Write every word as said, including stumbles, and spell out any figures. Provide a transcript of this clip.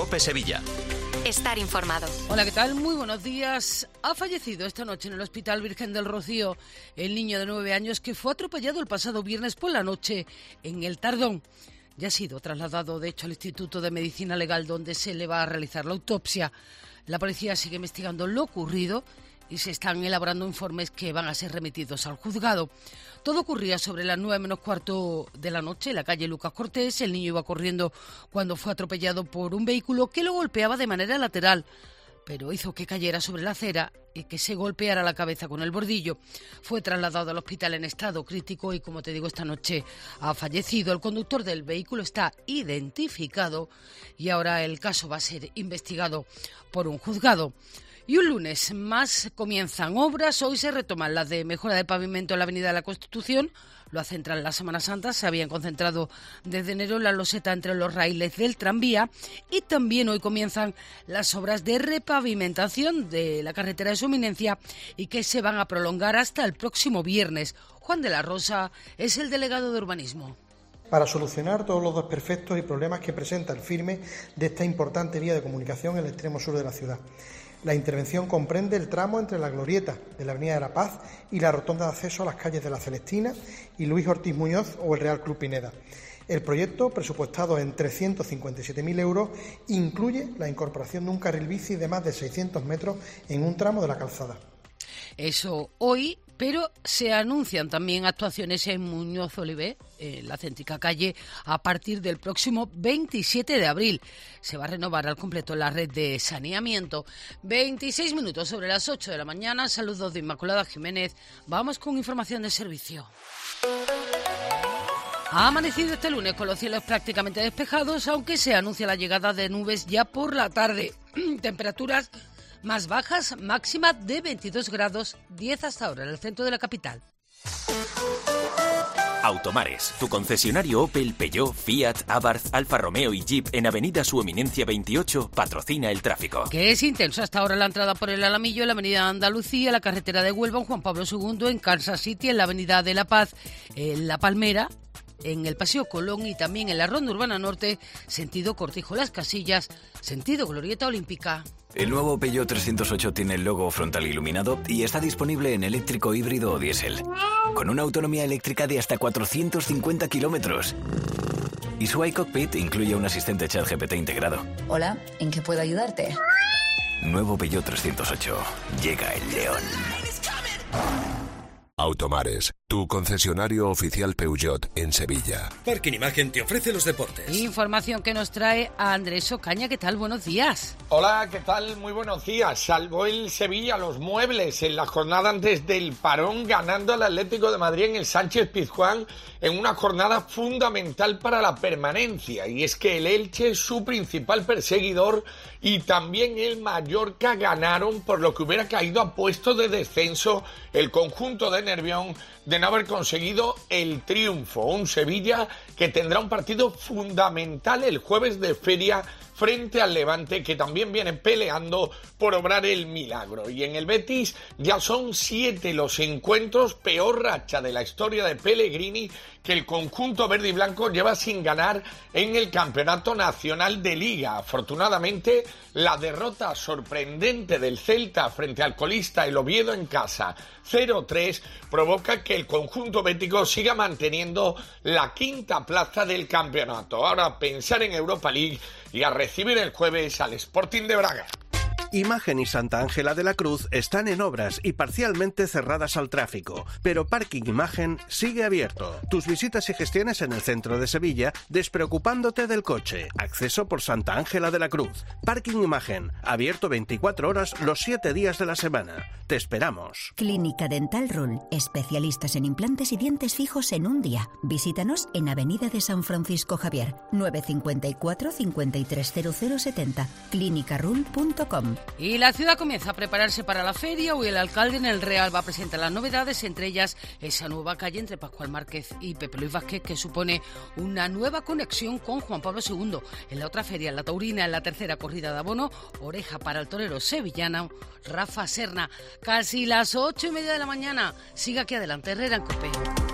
COPE Sevilla. Estar informado. Hola, ¿qué tal? Muy buenos días. Ha fallecido esta noche en el Hospital Virgen del Rocío el niño de nueve años que fue atropellado el pasado viernes por la noche en el Tardón. Ya ha sido trasladado, de hecho, al Instituto de Medicina Legal, donde se le va a realizar la autopsia. La policía sigue investigando lo ocurrido y se están elaborando informes que van a ser remitidos al juzgado. Todo ocurría sobre las nueve menos cuarto de la noche en la calle Lucas Cortés. El niño iba corriendo cuando fue atropellado por un vehículo que lo golpeaba de manera lateral, pero hizo que cayera sobre la acera y que se golpeara la cabeza con el bordillo. Fue trasladado al hospital en estado crítico y, como te digo, esta noche ha fallecido. El conductor del vehículo está identificado y ahora el caso va a ser investigado por un juzgado. Y un lunes más comienzan obras. Hoy se retoman las de mejora de pavimento en la Avenida de la Constitución. Lo hacen tras la Semana Santa. Se habían concentrado desde enero en la loseta entre los raíles del tranvía. Y también hoy comienzan las obras de repavimentación de la carretera de su eminencia y que se van a prolongar hasta el próximo viernes. Juan de la Rosa es el delegado de urbanismo. Para solucionar todos los desperfectos y problemas que presenta el firme de esta importante vía de comunicación en el extremo sur de la ciudad. La intervención comprende el tramo entre la glorieta de la Avenida de la Paz y la rotonda de acceso a las calles de La Celestina y Luis Ortiz Muñoz o el Real Club Pineda. El proyecto, presupuestado en trescientos cincuenta y siete mil euros, incluye la incorporación de un carril bici de más de seiscientos metros en un tramo de la calzada. Eso hoy, pero se anuncian también actuaciones en Muñoz Olivé, en la céntrica calle, a partir del próximo veintisiete de abril. Se va a renovar al completo la red de saneamiento. veintiséis minutos sobre las ocho de la mañana. Saludos de Inmaculada Jiménez. Vamos con información de servicio. Ha amanecido este lunes con los cielos prácticamente despejados, aunque se anuncia la llegada de nubes ya por la tarde. Temperaturas más bajas, máxima de veintidós grados, diez hasta ahora en el centro de la capital. Automares, tu concesionario Opel, Peugeot, Fiat, Abarth, Alfa Romeo y Jeep en Avenida Su Eminencia veintiocho patrocina el tráfico. Que es intenso hasta ahora la entrada por el Alamillo, en la Avenida Andalucía, la carretera de Huelva, en Juan Pablo segundo, en Kansas City, en la Avenida de la Paz, en La Palmera, en el Paseo Colón y también en la Ronda Urbana Norte, sentido Cortijo Las Casillas, sentido Glorieta Olímpica. El nuevo Peugeot trescientos ocho tiene el logo frontal iluminado y está disponible en eléctrico, híbrido o diésel, con una autonomía eléctrica de hasta cuatrocientos cincuenta kilómetros. Y su iCockpit incluye un asistente ChatGPT integrado. Hola, ¿en qué puedo ayudarte? Nuevo Peugeot trescientos ocho. Llega el león. Automares, tu concesionario oficial Peugeot en Sevilla. Parking Imagen te ofrece los deportes. Información que nos trae a Andrés Ocaña. ¿Qué tal? Buenos días. Hola, ¿qué tal? Muy buenos días. Salvó el Sevilla los muebles en la jornada antes del parón, ganando al Atlético de Madrid en el Sánchez Pizjuán en una jornada fundamental para la permanencia. Y es que el Elche, su principal perseguidor, y también el Mallorca ganaron, por lo que hubiera caído a puesto de descenso el conjunto de Nervión de no haber conseguido el triunfo. Un Sevilla que tendrá un partido fundamental el jueves de feria frente al Levante, que también viene peleando por obrar el milagro. Y en el Betis ya son siete los encuentros, peor racha de la historia de Pellegrini, que el conjunto verde y blanco lleva sin ganar en el Campeonato Nacional de Liga. Afortunadamente, la derrota sorprendente del Celta frente al colista el Oviedo en casa, cero tres, provoca que el conjunto bético siga manteniendo la quinta plaza del campeonato. Ahora pensar en Europa League y a recibir el jueves al Sporting de Braga. Imagen y Santa Ángela de la Cruz están en obras y parcialmente cerradas al tráfico, pero Parking Imagen sigue abierto. Tus visitas y gestiones en el centro de Sevilla, despreocupándote del coche. Acceso por Santa Ángela de la Cruz. Parking Imagen, abierto veinticuatro horas los siete días de la semana. Te esperamos. Clínica Dental Rule, especialistas en implantes y dientes fijos en un día. Visítanos en Avenida de San Francisco Javier, nueve cinco cuatro, cinco tres cero cero siete cero, clínica rule punto com. Y la ciudad comienza a prepararse para la feria. Hoy el alcalde en el Real va a presentar las novedades, entre ellas esa nueva calle entre Pascual Márquez y Pepe Luis Vázquez, que supone una nueva conexión con Juan Pablo segundo. En la otra feria, en la Taurina, en la tercera corrida de abono, oreja para el torero sevillano Rafa Serna. Casi las ocho y media de la mañana. Siga aquí adelante, Herrera en COPE.